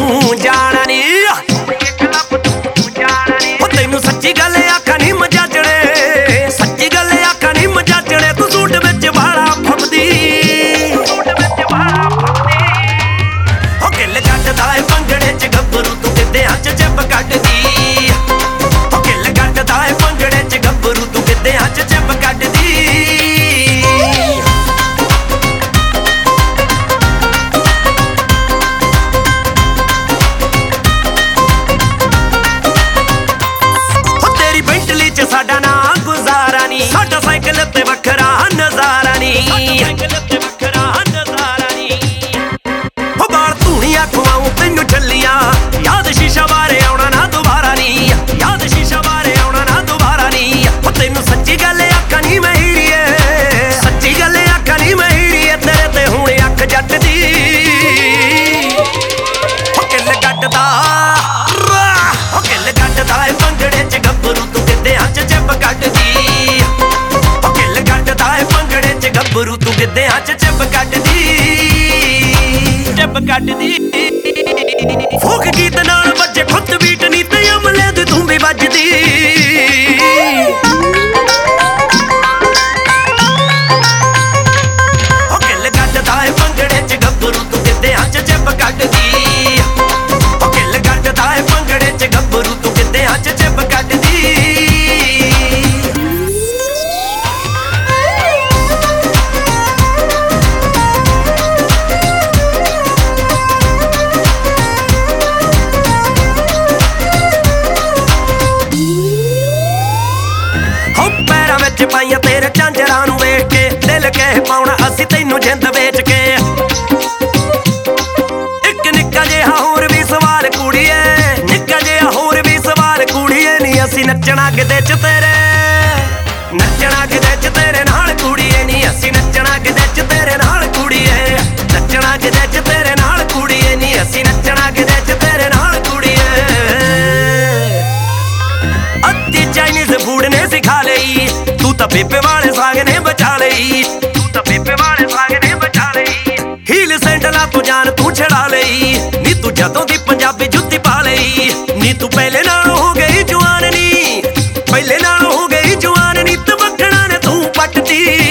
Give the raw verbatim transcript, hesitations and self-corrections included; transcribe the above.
तू जाना नी एक लप तू जाना नी ओ तैनू सच्ची गल आखां नी मजाजणे सच्ची गल आखां नी मजाजणे तू सूट विच वाला फबदी सूट विच वाला फबदी ओ किल कटदा ए पंगड़े च गब्बरू तू गिद्धियां च चिप कटदी ओ किल कटदा ए पंगड़े च गब्बरू तू गिद्धियां च चिप कटदी साडा ना गुजारा नी साडा साइकिल ते वखरा नजारा नी साइकिल ते वखरा नजारा नी ओ बाल धूणियां खुआऊं तैनू झल्लियां याद शीशा बारे आउणा ना दोबारा नी याद शीशा बारे आउणा ना दोबारा नी ओ तैनू सच्ची गल आखां नी मैं हीड़िए सच्ची गल आखां नी मैं हीड़िए तेरे ते हुण अख जट दी ओ किल कटदा ओ किल कटदा ए पंगड़े च गब्बरू तू गिद्धियां च चिप कटदी ओ किल कटदा ए पंगड़े च गब्बरू तू गिद्धियां च चिप कटदी चिप कटदी फोक गीत नाल बजे खुद बीट नी ते अमले दी तू भी बजदी ओ किल कटदा ए पंगड़े च गब्बरू तू गिद्धियां च चिप कटदी ओ किल कटदा ए पंगड़े च गब्बरू तू गिद्धियां च चिप कटदी पाइया तेरे झांजरां नूं वेख के दिल कह पाउणा असीं तैनू जिंद वेच के इक निक्का जिहा होर भी सवाल कुड़िए निक्का जिहा होर भी सवाल कुड़िए नी असीं नच्चणा किदे च तेरे नच्चणा किदे च तेरे नाल कुड़िए नी असीं नच्चणा किदे च तेरे नाल कुड़िए नच्चणा किदे च तेरे नाल कुड़िए नी असीं नच्चणा किदे च तेरे नाल कुड़िए अद्धी चाइनीज फूड ने सिखा लई तू तां पेपे वाले साग ने बचा लई तू तां पेपे वाले साग ने बचा लई हील सैंडलां तो जान तू छड़ा लई नी तू जदों दी पंजाबी जुत्ती पा लई नी तू पहले नालों हो गई जवान नी पहले नालों हो गई जवान नी ते वखड़ा ने तू पटदी